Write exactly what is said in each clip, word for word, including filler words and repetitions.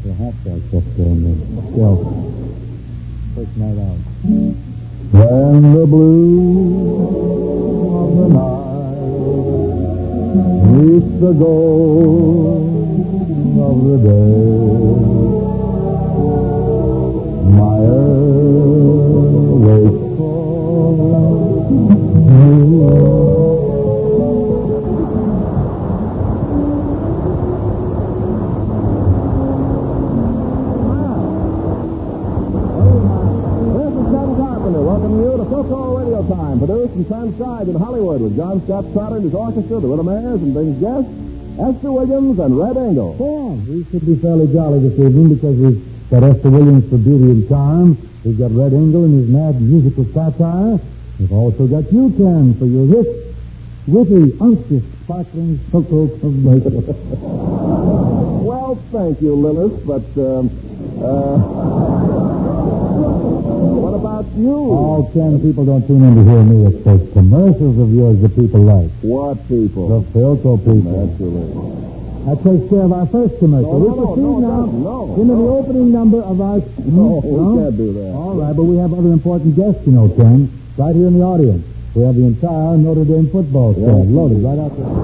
a hot box up there in the shelf. First night out. When the blue of the night meets the gold of the day, my earth waits for you. Time, produced and transcribed in Hollywood with John Scott Trotter and his orchestra, the Willimaires, and brings guests Esther Williams and Red Engel. Yeah, we should be fairly jolly this evening because we've got Esther Williams for beauty and charm. We've got Red Engel and his mad musical satire. We've also got you, Ken, for your rich, witty, unctuous, sparkling photo of makeup. Well, thank you, Lilith, but, um, uh... what about you? Oh, Ken, people don't tune in to hear me. It's those commercials of yours that people like. What people? The Philco people. Naturally. That takes care of our first commercial. No, we no, proceed no, now no, into no. the opening number of our... No, we can't do that. All right, but we have other important guests, you know, Ken, right here in the audience. We have the entire Notre Dame football squad Yes. loaded right out there.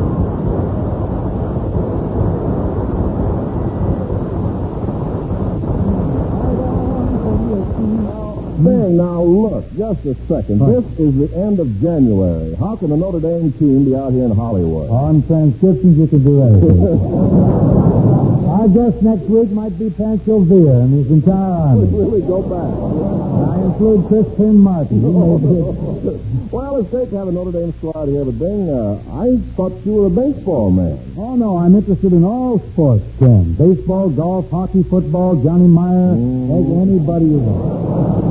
Bing, now look, just a second. What? This is the end of January. How can the Notre Dame team be out here in Hollywood? On transcriptions, you can do anything. Our guest next week might be Pancho Villa and his entire army. Really go back. I include Crispin Martin. He may be... Well, it's great to have a Notre Dame squad here, but Bing, uh, I thought you were a baseball man. Oh, no, I'm interested in all sports, Ken. Baseball, golf, hockey, football, Johnny Meyer, mm. anybody you want.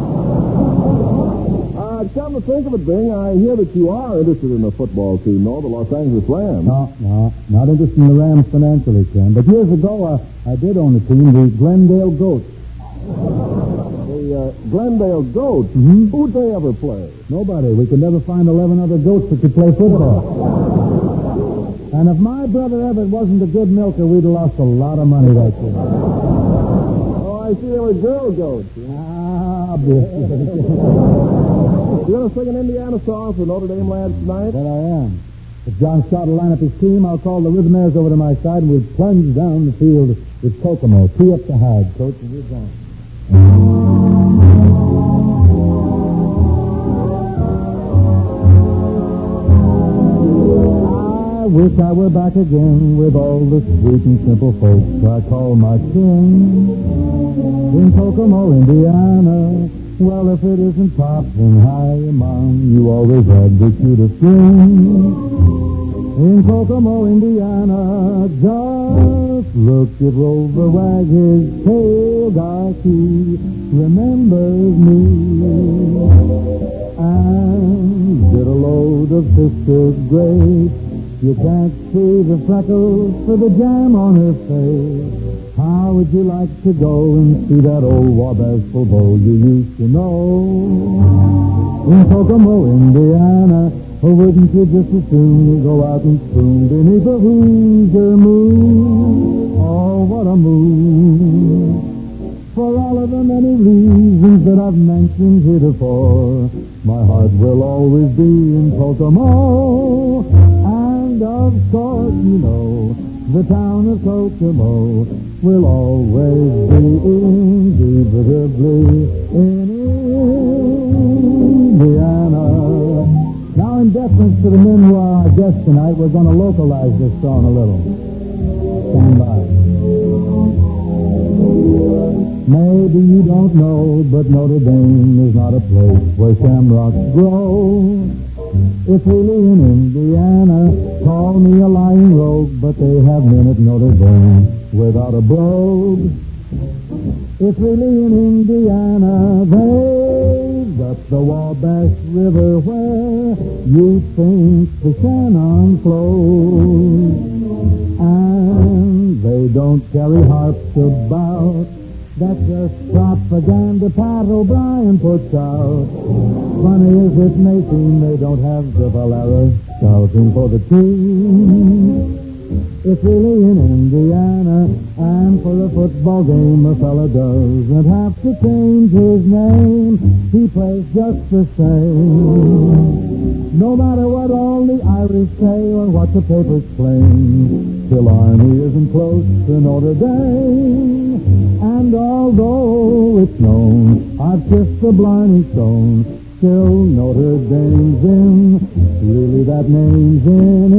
Uh, come to think of it, Bing, I hear that you are interested in the football team, no? The Los Angeles Rams. No, no, not interested in the Rams financially, Ken. But years ago, uh, I did own a team, the Glendale Goats. The uh, Glendale Goats? Mm-hmm. Who'd they ever play? Nobody. We could never find eleven other goats that could play football. And if my brother Everett wasn't a good milker, we'd have lost a lot of money that year. Oh, I see they were girl goats. Ah, biscuit. You going to sing an Indiana song for Notre Dame lads tonight? That I am. If John Scott will line up his team, I'll call the Rhythmaires over to my side and we'll plunge down the field with Kokomo. Tee up the hide, Coach, and we're going. I wish I were back again with all the sweet and simple folks I call my kin. In Kokomo, Indiana, well, if it isn't Pop and Hi, Mom, you always had the cutest grin. In Kokomo, Indiana, just look at Rover Wag, his tail guy, he remembers me. And get a load of Sister Grace, you can't see the freckles for the jam on her face. How would you like to go and see that old Wabash Bowl you used to know? In Kokomo, Indiana, or wouldn't you just as soon go out and spoon beneath the Hoosier moon? Oh, what a moon! For all of the many reasons that I've mentioned heretofore, my heart will always be in Kokomo. And of course, you know, the town of Kokomo will always be indubitably in Indiana. Now, in deference to the men who are our guests tonight, we're going to localize this song a little. Stand by. Maybe you don't know, but Notre Dame is not a place where shamrocks grow. It's really in Indiana. Call me a lying rogue, but they have men at Notre Dame without a brogue. It's really in Indiana. They've got the Wabash River where you think the Shannon flows. And they don't carry harps about. That's just propaganda Pat O'Brien puts out. Funny as it may seem, they don't have the Valera scouting for the team. It's really in Indiana, and for a football game a fella doesn't have to change his name. He plays just the same. No matter what all the Irish say or what the papers claim, Killarney isn't close to Notre Dame. And although it's known I've kissed the Blarney Stone, still Notre Dame's in. Really that name's in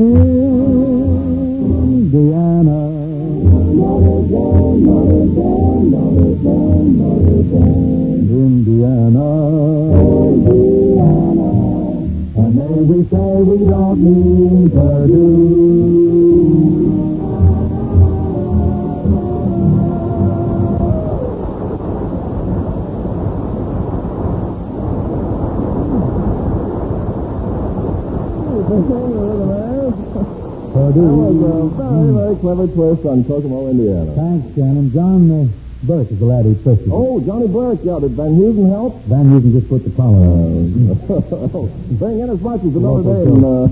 Indiana. Notre Dame, Notre Dame, Notre Dame, Notre Dame. Indiana. Indiana. And may we say we don't mean Purdue. Purdue. That was a very, very clever twist on Kokomo, Indiana. Thanks, Shannon. John uh, Burke is the lad who twisted. Oh, Johnny Burke. Yeah, did Van Heusen help? Van Heusen just put the collar on. Bring in as much as the Notre Dame. Uh,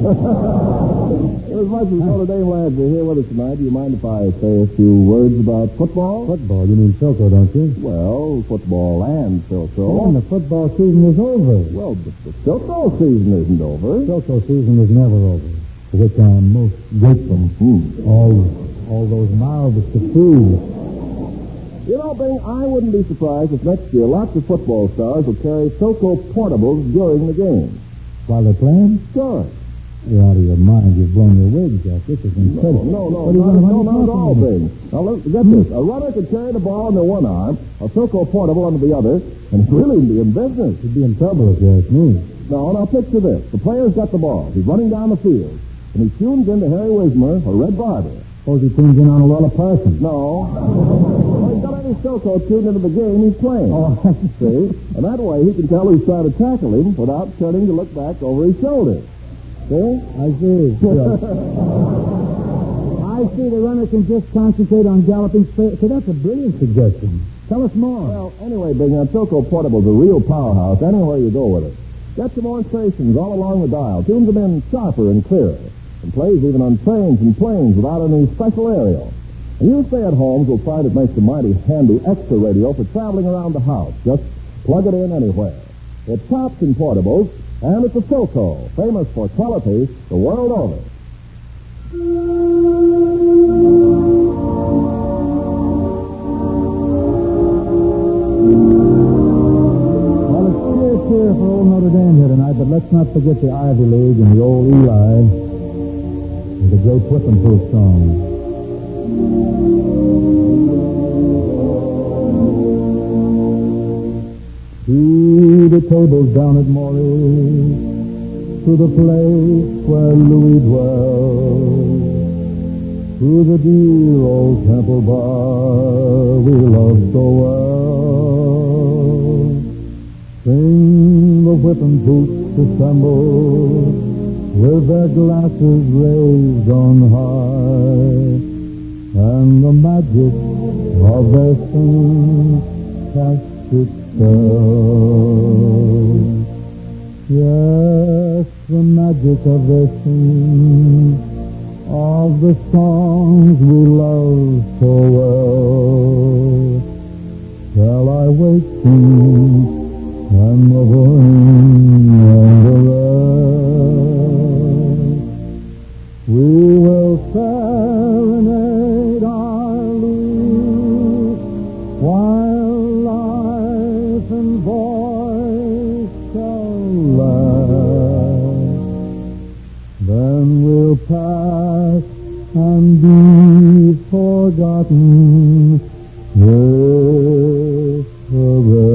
in as much as the Notre Dame lads are here with us tonight, do you mind if I say a few words about football? Football? You mean Silco, don't you? Well, football and Silco. Well, the football season is over. Well, the, the Silco season isn't over. Silco season is never over. For which I'm most grateful. Mm-hmm. All, all those marvelous foods. You know, Bing, I wouldn't be surprised if next year lots of football stars will carry Silco portables during the game. While they're playing? Sure. You're out of your mind. You've blown your wig, Jeff. This is incredible. No, no, what no, not, no, not at all, Bing. Now, look, get hmm. this. A runner could carry the ball under one arm, a Silco portable under the other, and really be in business. He'd be in trouble if you ask me. No, now picture this. The player's got the ball. He's running down the field. And he tunes into Harry Wismer or Red Barber. Suppose he tunes in on a lot of Parsons. No. Well, he's got any Silco tuned into the game he's playing. Oh, see? And that way he can tell who's trying to tackle him without turning to look back over his shoulder. See? I see. I see the runner can just concentrate on galloping straight. So that's a brilliant suggestion. Tell us more. Well, anyway, Big, now Silco Portable's a real powerhouse anywhere you go with it. Get some more stations all along the dial. Tunes them in sharper and clearer. And plays even on trains and planes without any special aerial. And you stay-at-homes will find it makes a mighty handy extra radio for traveling around the house. Just plug it in anywhere. It tops in portables, and it's a Silco, famous for quality the world over. Well, it's still cheer for old Notre Dame here tonight, but let's not forget the Ivy League and the old Eli. The great Whipping-Proof song. To the tables down at Morris, to the place where Louis dwells, to the dear old Temple Bar we love so well. Sing the Whipping-Proofs assemble, with their glasses raised on high, and the magic of their singing casts its spell. Yes, the magic of their singing, of the songs we love so well, shall I waken and the morning and the we will serenade our lute while life and voice shall last. Then we'll pass and be forgotten with the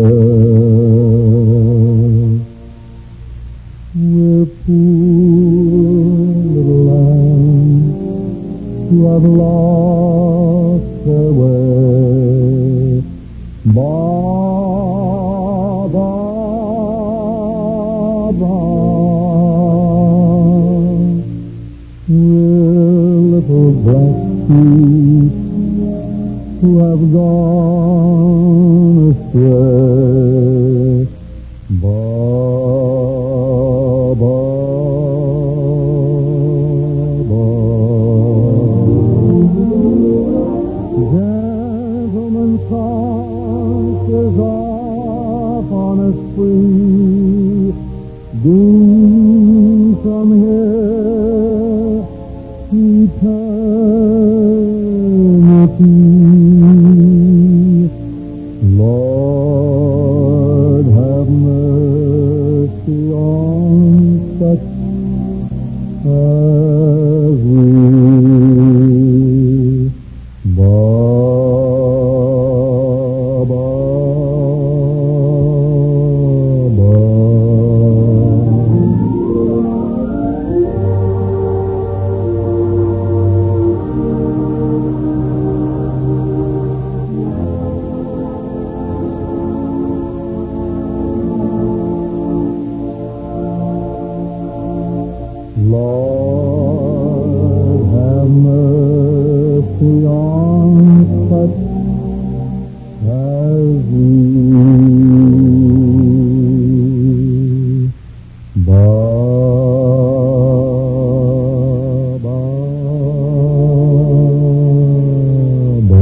rest. We're poor little lambs who have lost their way. Ba, ba, ba. We're little black sheep who have gone astray. Ba, ba, ba. beam from here eternity. Lord, have mercy on such as we. Lord, have mercy on such as we. Ba, ba, ba.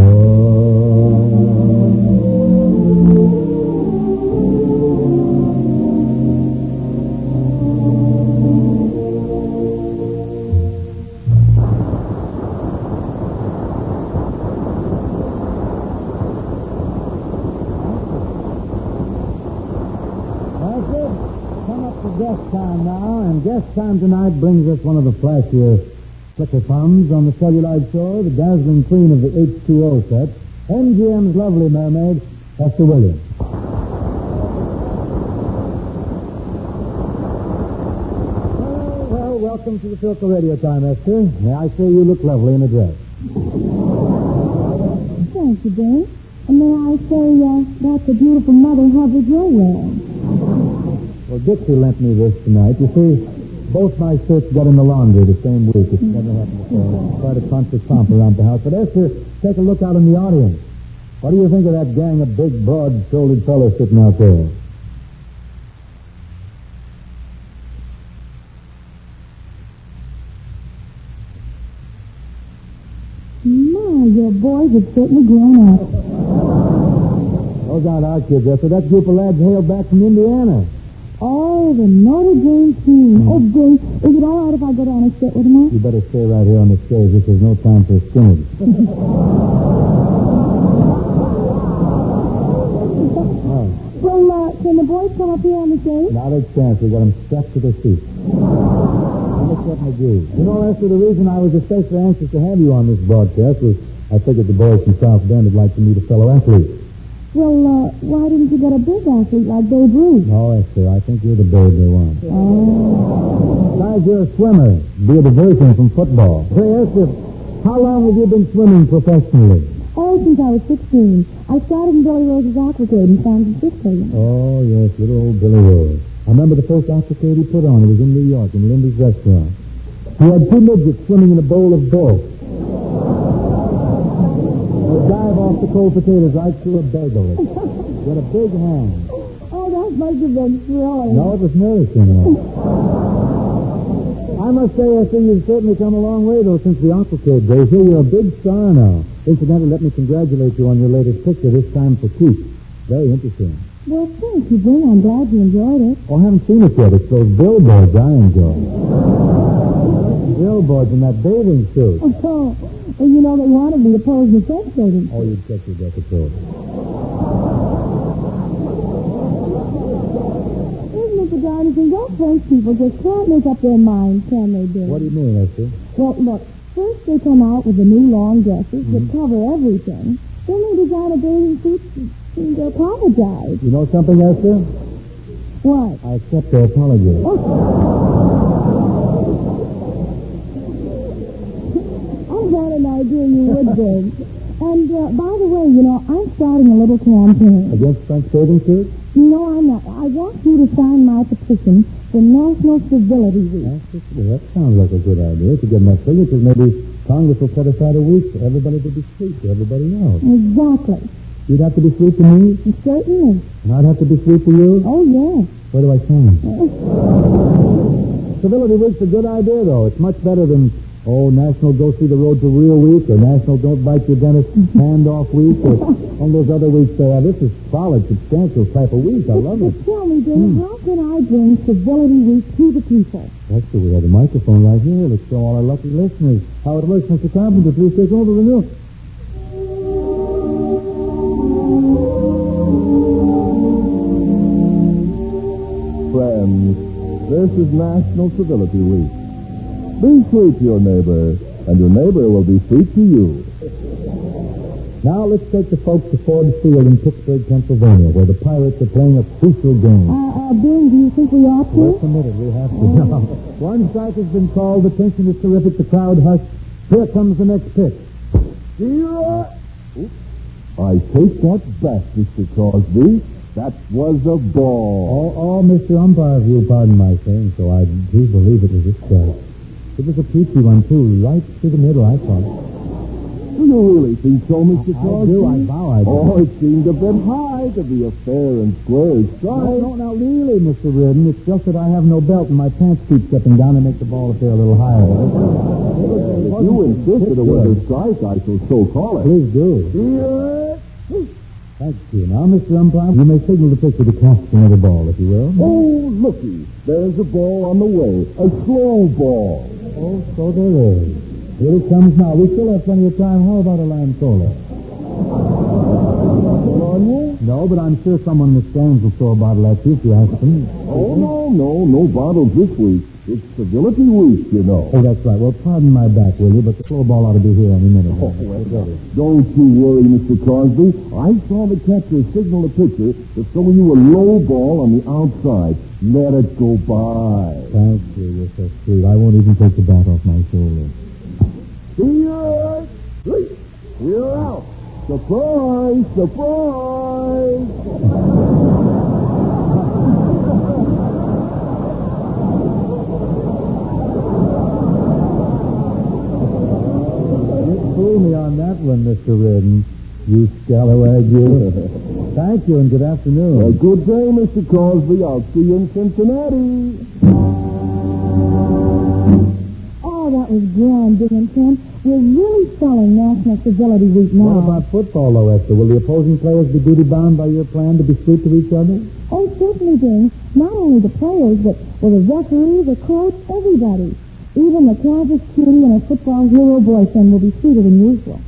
Come up to guest time now, and guest time tonight brings us one of the flashier flicker thumbs on the Cellulite Show, the dazzling queen of the H two O set, M G M's lovely mermaid, Esther Williams. Well, well, welcome to the Philco Radio Time, Esther. May I say you look lovely in a dress? Thank you, Dave. And may I say uh, that's a beautiful mother Hubbard you're wearing. Well, Dixie lent me this tonight. You see, both my shirts got in the laundry the same week. It's never happened before. Quite a concert comp around the house. But Esther, take a look out in the audience. What do you think of that gang of big, broad-shouldered fellows sitting out there? My, your boys have certainly grown up. Those aren't our kids, Esther. That group of lads hailed back from Indiana. Oh, the Notre Dame team. Mm. Oh, Dave, is it all right if I go down and sit with them? You better stay right here on the stage. This is no time for a scrimmage. Oh. Well, uh, can the boys come up here on the stage? Not a chance. We got them stuck to their seats. Undercut McGee. You know, Esther, the reason I was especially anxious to have you on this broadcast was I figured the boys from South Bend would like to meet a fellow athlete. Well, uh, why didn't you get a big athlete like Babe Ruth? No, Esther, I think you're the babe they want. Oh. Besides, you're a swimmer. Be a diversion from football. Say, Esther, how long have you been swimming professionally? Oh, since I was sixteen. I started in Billy Rose's Aquacade in San Francisco. Oh, yes, little old Billy Rose. I remember the first Aquacade he put on. It was in New York, in Lindy's restaurant. He had two midgets swimming in a bowl of broth. They'd dive off the cold potatoes right through a bagel. He had a big hand. Oh, that must have been thrilling. No, it was nourishing. I must say, Esther, you've certainly come a long way, though, since the Aquacade days. Here, you're a big star now. Incidentally, let me congratulate you on your latest picture, this time for Keith. Very interesting. Well, thank you, Jim. I'm glad you enjoyed it. Oh, I haven't seen it yet. It's those billboards I enjoy. Billboards in that bathing suit. Oh, well, you know, they wanted me to pose in the French bathing. Oh, you'd check your decorator. Isn't it the darndest thing? Those French people just can't make up their minds, can they, Bill? What do you mean, Esther? Well, look, first they come out with the new long dresses mm-hmm. that cover everything. Then they design a bathing suit and apologize. You know something, Esther? What? I accept their apology. Oh. I had an idea you would, Dave. And, uh, by the way, you know, I'm starting a little campaign. Against French bathing suits? You know, I'm not. I want you to sign my petition for National Civility Week. Well, that sounds like a good idea. If you get enough signatures, maybe Congress will set aside a week for everybody to be sweet to everybody else. Exactly. You'd have to be sweet to me? Certainly. And I'd have to be sweet to you? Oh, yes. Where do I sign? Civility Week's a good idea, though. It's much better than, oh, National Go See the Road to Real Week, or National Don't Bite Your Dentist Hand Off Week, or all those other weeks they have. This is solid, substantial type of week. I love it. Tell me, me, Dave, how can I bring Civility Week to the people? That's true. We have a microphone right here. Let's show all our lucky listeners how it works. Mister Carpenter, please take over the milk. Friends, this is National Civility Week. Be sweet to your neighbor, and your neighbor will be sweet to you. Now let's take the folks to Ford Field in Pittsburgh, Pennsylvania, where the Pirates are playing a crucial game. Uh, uh, Ben, do you think we ought to? Let's admit it, we have to. Now, one strike has been called. The tension is terrific. The crowd hushed. Here comes the next pitch. Here, I take that back, Mister Crosby. That was a ball. Oh, oh, Mister Umpire, if you'll pardon my saying so, I do believe it was a strike. It was a peachy one, too, right through the middle, I thought. Do you really think so, Mister I, I Crosby? do, I vow I do. Oh, it seemed to have been high to be a fair and square strike. No, no, now, really, Mister Reardon, it's just that I have no belt and my pants keep stepping down to make the ball appear a little higher. If you insisted it was a strike, I shall so call it. Please do. Here. Thank you. Now, Mister Umpire, you may signal the pitcher to cast another ball, if you will. Oh, looky. There's a ball on the way. A slow ball. Oh, so there is. Here it comes now. We still have plenty of time. How about a lime cola? No, but I'm sure someone in the stands will throw a bottle at you if you ask them. Oh, no, no, no bottles this week. It's Civility Week, you know. Oh, that's right. Well, pardon my back, will you? But the slow ball ought to be here any minute. Oh, well, don't you worry, Mister Crosby. I saw the catcher signal the pitcher to throw you a low ball on the outside. Let it go by. Thank you. You're so sweet. I won't even take the bat off my shoulder. Here, we're out. Surprise! Surprise! You fooled me on that one, Mister Reardon. You scalawag, you. Thank you, and good afternoon. A good day, Mister Crosby. I'll see you in Cincinnati. Oh, that was grand, Dick Tim. We're really selling National Civility Week now. What about football, though, Esther? Will the opposing players be duty-bound by your plan to be sweet to each other? Oh, certainly, Dean. Not only the players, but well, the referee, the coach, everybody. Even the Kansas cutie and her football hero boyfriend will be sweeter than usual.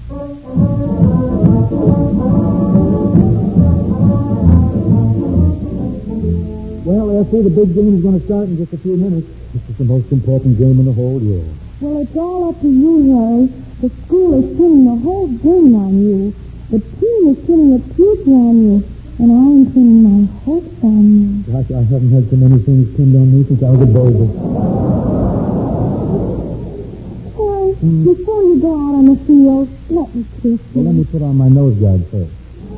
Well, Esther, the big game is going to start in just a few minutes. This is the most important game in the whole year. Well, it's all up to you, Harry. The school is pinning the whole game on you. The team is pinning its future on you. And I'm pinning my hopes on you. Gosh, I haven't had so many things pinned on me since I was a baby. Harry, mm. before you go out on the field, let me kiss you. Well, let me put on my nose guard first.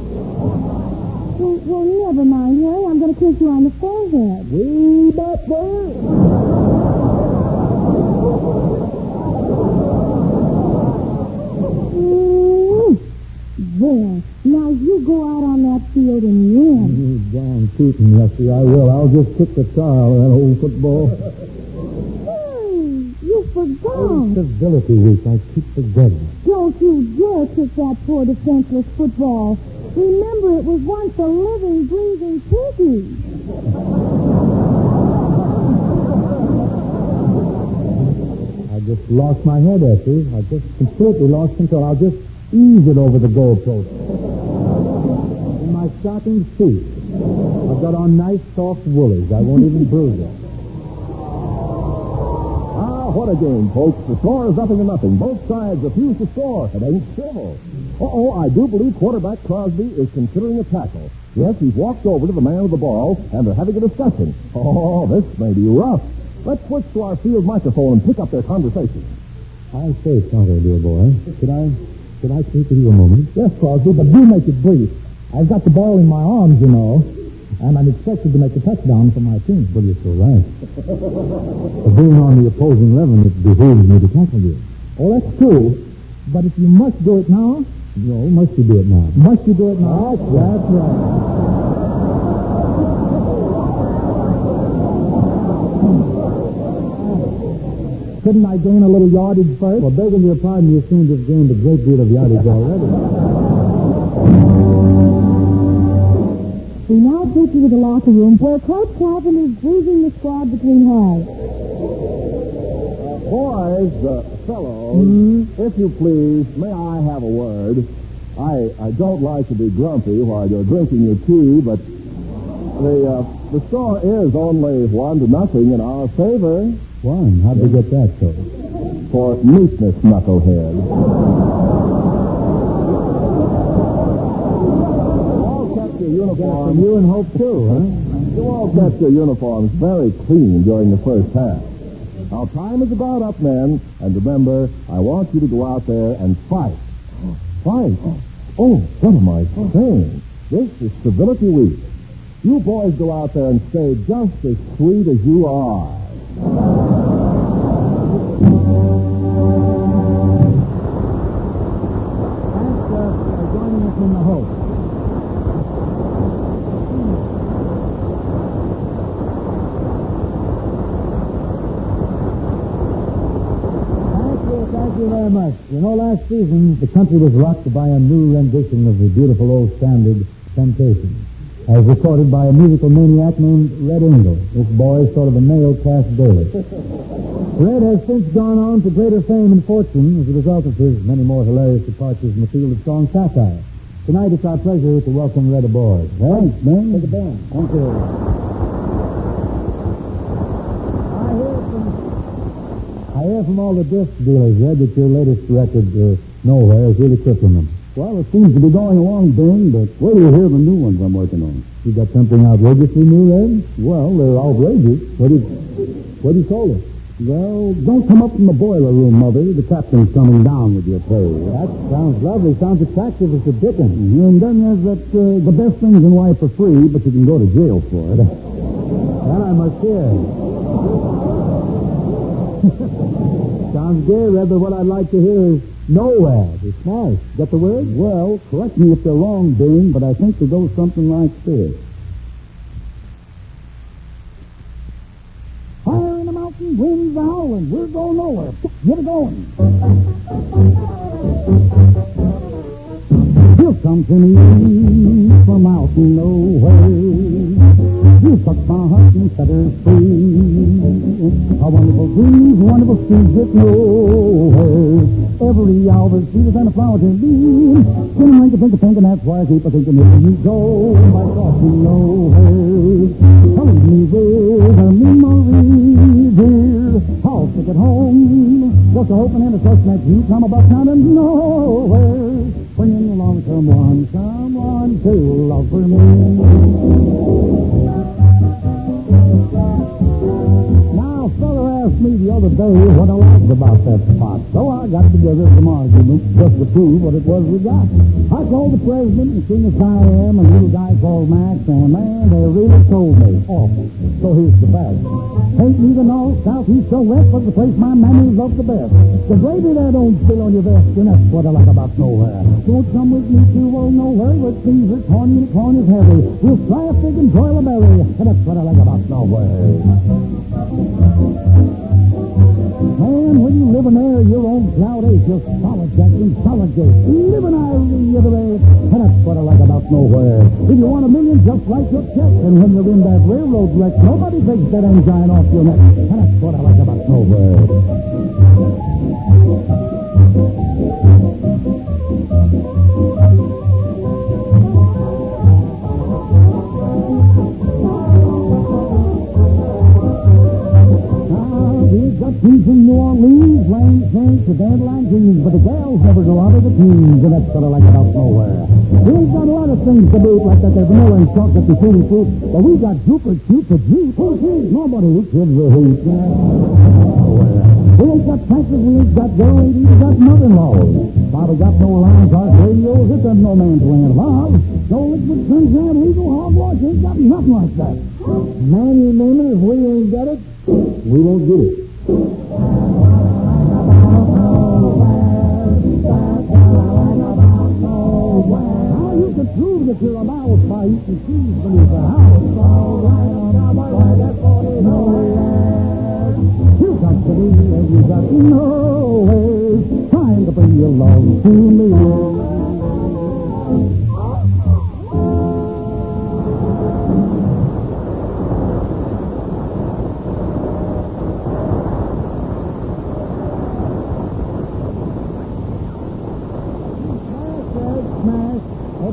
Well, well, never mind, Harry. I'm going to kiss you on the forehead. We got first. There. Now you go out on that field and win. You darn tootin', Lefty, I will. I'll just kick the tar out of that old football. Hey, you forgot. Oh, Civility Week. I keep forgetting. Don't you dare kick that poor defenseless football. Remember, it was once a living, breathing piggy. I just lost my head, Esther. I just completely lost control. I'll just ease it over the goalpost. In my stocking feet, I've got on nice, soft woolies. I won't even bruise it. Ah, what a game, folks. The score is nothing to nothing. Both sides refuse to score. It ain't civil. Uh-oh, I do believe quarterback Crosby is considering a tackle. Yes, he's walked over to the man with the ball, and they're having a discussion. Oh, this may be rough. Let's switch to our field microphone and pick up their conversation. I say, Tonto, dear boy, could I... Could I speak with you a moment? Yes, Crosby, but do make it brief. I've got the ball in my arms, you know, and I'm expected to make a touchdown for my team. Well, you're so right. For being on the opposing eleven, it behooves me to tackle you. Oh, that's true. But if you must do it now... No, must you do it now? Must you do it now? That's right. That's right. Couldn't I gain a little yardage first? Well, begging your pardon, you seem to have gained a great deal of yardage already. We now take you to the locker room where Coach Calvin is briefing the squad between halves. Boys, uh, fellows, Mm-hmm. if you please, may I have a word? I, I don't like to be grumpy while you're drinking your tea, but the uh, the score is only one to nothing in our favor. One? How'd we get that, so? For neatness, knucklehead. You all kept your uniforms. You and Hope, too, huh? You all kept your uniforms very clean during the first half. Now, time is about up, men, and remember, I want you to go out there and fight. Fight? Oh, what am I saying? This is Civility Week. You boys go out there and stay just as sweet as you are. Thanks uh, for joining us in the Hope. Thank you, thank you very much. You know, last season, the country was rocked by a new rendition of the beautiful old standard, Temptation, as recorded by a musical maniac named Red Engel. This boy is sort of a male Cass Daly. Red has since gone on to greater fame and fortune as a result of his many more hilarious departures in the field of strong satire. Tonight it's our pleasure to welcome Red aboard. Thanks, man. Take a band. Thank you. I hear from I hear from all the disc dealers, Red, that your latest record, uh, Nowhere, is really crippling them. Well, it seems to be going along, Bing, but where do you hear the new ones I'm working on? You got something outrageously new, Red? Well, they're outrageous. What do you, what do you call it? Well, don't come up from the boiler room, Mother. The captain's coming down with your pay. That sounds lovely. Sounds attractive as the dickens. Mm-hmm. And then there's that, uh, the best things in life are free, but you can go to jail for it. That I must hear. Sounds gay, Red, but what I'd like to hear is Nowhere. It's nice. Get the word? Well, correct me if they're wrong, Bing, but I think it goes something like this. Fire in the mountain, winds are howling. We're going nowhere. Get it going. Here comes an east from out nowhere. You took my heart and set her free. A wonderful breeze, wonderful streets get nowhere. Every hour sweeter than a flower can be. Can make you think of thinking, that's why I keep a thinking if you go by crossing nowhere. Come with me with a memory, dear. I'll stick at home. Just a hoping and a trust that you come about town and nowhere. Bringing along someone, someone to love for me. Now, a fella asked me the other day what I liked about that spot, so I got together some arguments just to prove what it was we got. I called the president and king of Siam and a little guy called Max, and man, they really told me awful. So here's the fact. Ain't neither north, south, east, or west, but the place my mammy loves the best. The gravy there don't spill on your vest, and that's what I like about nowhere. Don't come with me to old nowhere, where Caesar corn unicorn is heavy. We'll fry a pig and broil a berry, and that's what I like about nowhere. Man, when you live in there, your own cloud ache, you're solid, Jackson, solid, Jake. Live in Ireland the other day, and that's what I like about nowhere. If you want a million, just write your check, and when you're in that railroad wreck, nobody takes that angine off your neck, and that's what I like about nowhere. Teens in New Orleans, Lang Saints, the Dandelion Greens, but the gals never go out of the teens, and that's what I like about nowhere. We ain't got a lot of things to do, like that there vanilla and chocolate and fruity fruit, but we got super cute to juice. Oh, geez, nobody who gives a hoot. Nowhere. We ain't got taxes, we ain't got girl, we ain't got mother-in-laws. Bobby got no lines, our radios, it doesn't no man's land. Bob, no liquid sunshine, legal hogwash, ain't got nothing like that. Man, you name it, if we ain't got it, we won't get it. Now you can prove that you're a mouse by eating cheese beneath the house. You got to be and you got to know trying to bring your love to me.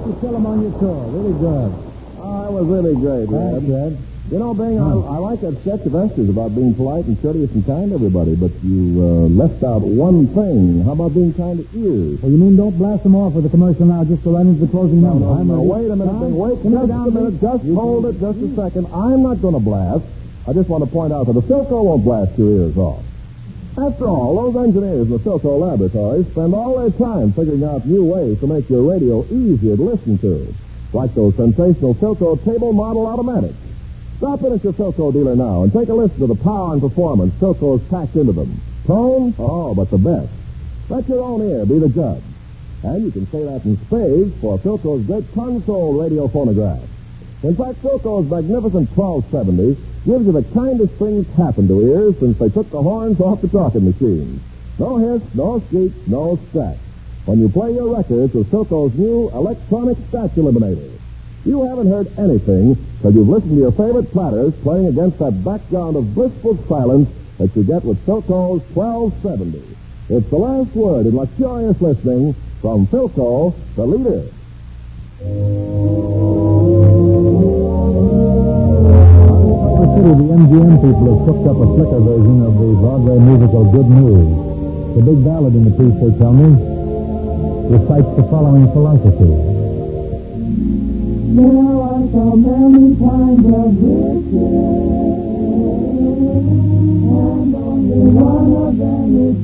to sell them on your tour. Really good. Oh, it was really great, Red. Thanks, Red. You know, Bing, I, I like that sketch of Esther's about being polite and courteous and kind to everybody, but you uh, left out one thing. How about being kind to ears? Well, you mean don't blast them off with the commercial now just to run into the closing No, number? no, I'm no, ready. wait a minute, Tom, Bing. Wait come just on down, a minute. Bing. Just You hold can- it just a second. I'm not going to blast. I just want to point out that the Philco won't blast your ears off. After all, those engineers in the Philco laboratories spend all their time figuring out new ways to make your radio easier to listen to, like those sensational Philco table model automatics. Stop in at your Philco dealer now and take a listen to the power and performance Philco's packed into them. Tone? Oh, but the best. Let your own ear be the judge. And you can say that in spades for Philco's great console radio phonograph. In fact, Philco's magnificent twelve seventy gives you the kindest things happen to ears since they took the horns off the talking machines. No hiss, no squeak, no scratch. When you play your records with Philco's new electronic scratch eliminator. You haven't heard anything till you've listened to your favorite platters playing against that background of blissful silence that you get with Philco's twelve seventy. It's the last word in luxurious listening from Philco, the leader. The city, the M G M people have cooked up a slicker version of the Broadway musical Good News. The big ballad in the piece, they tell me, recites the following philosophy. There are so many kinds of riches, and only one of them is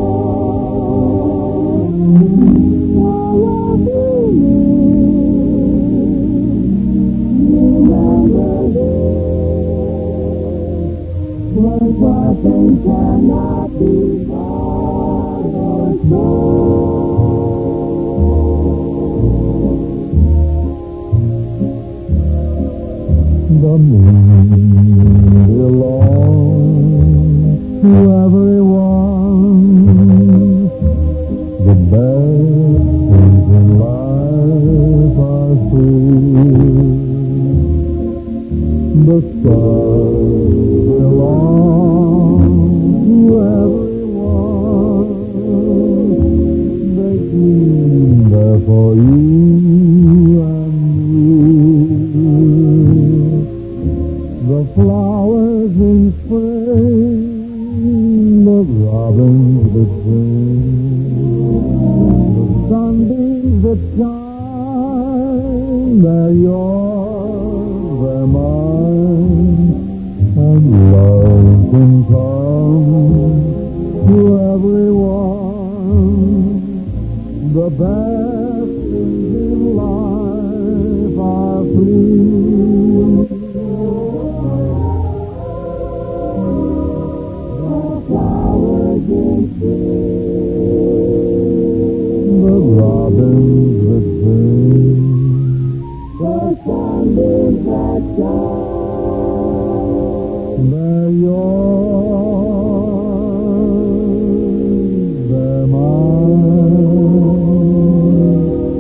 gold. All of you remember this, worth what they cannot be bought or sold. The moon belongs to everyone. The best things in life are free. The stars belong to everyone. They gleam there for you. The flowers in spring, the robins that sing, the sunbeams that shine, they're yours, they're mine, and love can come to everyone. The best things in life are free. The robins that sing, the sunbeams that shine, they're yours, they're mine,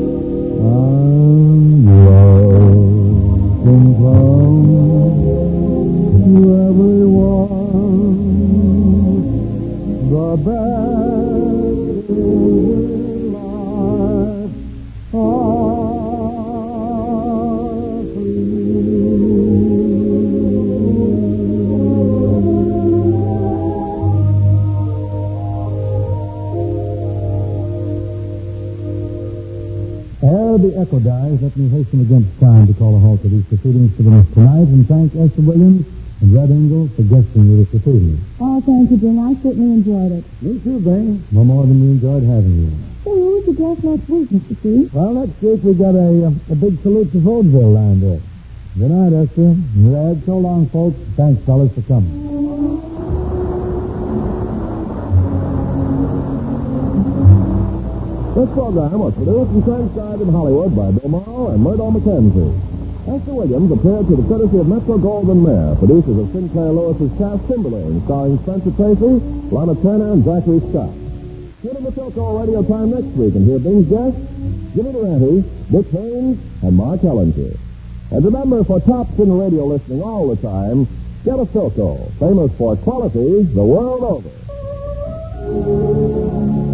and love can come to everyone. The best in life are free. Ere the echo dies, let me hasten against time to call a halt to these proceedings for the tonight and thank Esther Williams and Red Engel for guesting with us this evening. Oh, thank you, Jim. I certainly enjoyed it. Me too, Bing. No more than we enjoyed having you. So who would you guess next week, Mister Keith? Well, next week we got a, a big salute to vaudeville lined up. Good night, Esther. Red, so long, folks. Thanks, fellas, for coming. This program was produced and transcribed in Hollywood by Bill Morrow and Murdo McKenzie. Esther Williams appeared to the courtesy of Metro Goldwyn Mayer, producers of Sinclair Lewis's Cass Timberlane, starring Spencer Tracy, Lana Turner, and Zachary Scott. Tune in to Philco Radio Time next week and hear Bing's guests, Jimmy Durante, Dick Haynes, and Mark Ellinger. And remember, for tops in radio listening all the time, get a Philco, famous for quality the world over.